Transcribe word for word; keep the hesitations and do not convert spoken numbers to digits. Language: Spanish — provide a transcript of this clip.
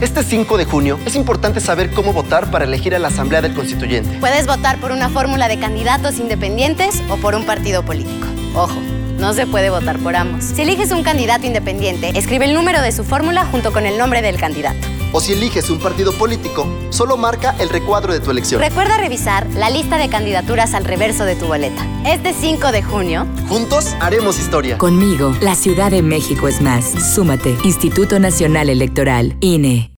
Este cinco de junio es importante saber cómo votar para elegir a la Asamblea del Constituyente. Puedes votar por una fórmula de candidatos independientes o por un partido político. Ojo, no se puede votar por ambos. Si eliges un candidato independiente, escribe el número de su fórmula junto con el nombre del candidato. O si eliges un partido político, solo marca el recuadro de tu elección. Recuerda revisar la lista de candidaturas al reverso de tu boleta. Este cinco de junio, juntos haremos historia. Conmigo, la Ciudad de México es más. Súmate. Instituto Nacional Electoral, I N E.